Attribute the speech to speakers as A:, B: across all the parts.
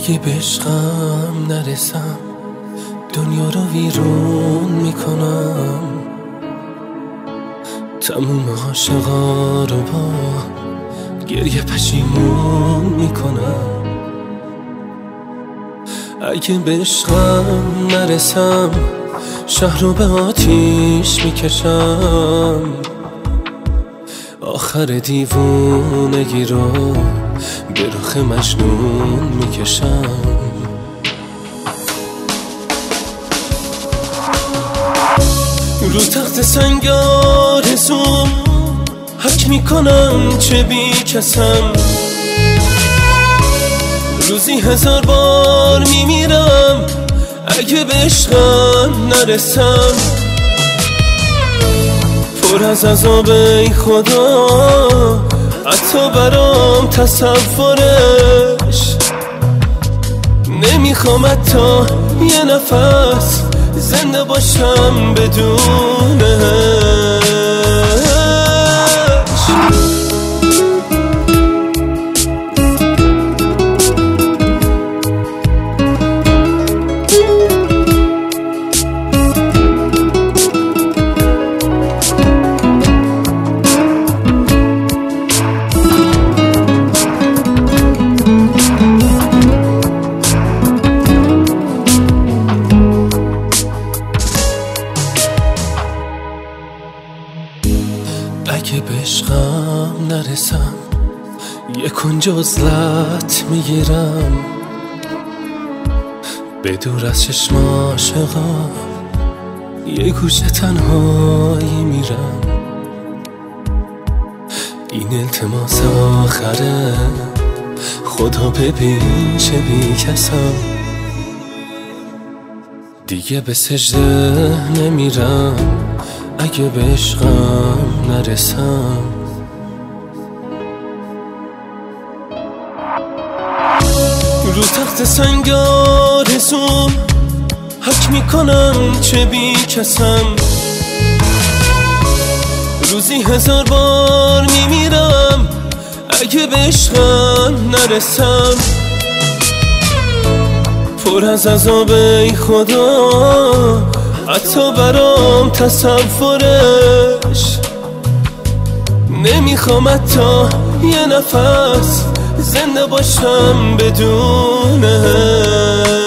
A: اگه به عشقم نرسم دنیا رو ویرون میکنم، تموم عاشقا رو با گریه پشیمون میکنم. اگه به عشقم نرسم شهر رو به آتیش میکشم، آخر دیوونگی رو به رخ مجنون میکشم. رو تخت سنگ آرزوم حک میکنم چه بی کسم، روزی 1000 بار میمیرم اگه به عشقم نرسم. پر از عذاب ای خدا حتی برام تصورش، نمیخوام حتی یه نفس زنده باشم بدونش. اگه به عشقم نرسم یه کنج عزلت میگیرم، به دور از چشم عاشقا یه گوشه تنهایی میرم. این التماس آخره خدا ببین چه بی کسم، دیگه به سجده نمیرم اگه به عشقم نرسم. رو تخت سنگ آرزوم حک میکنم چه بی کسم، روزی 1000 بار میمیرم اگه به عشقم نرسم. پر از عذاب ای خدا حتی برام تصورش، نمیخوام حتی یه نفس زنده باشم بدونش.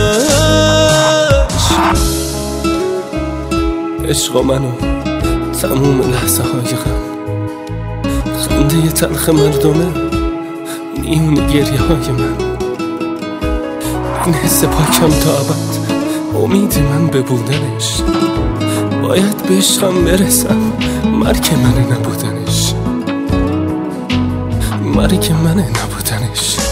A: عشق منو تموم لحظه های غم، خنده تلخ مردمه میون گریه های من، این حس پاکم تا ابد امید من به بودنش. باید به عشقم برسم مرگ منه نبودنش، مرگ منه نبودنش.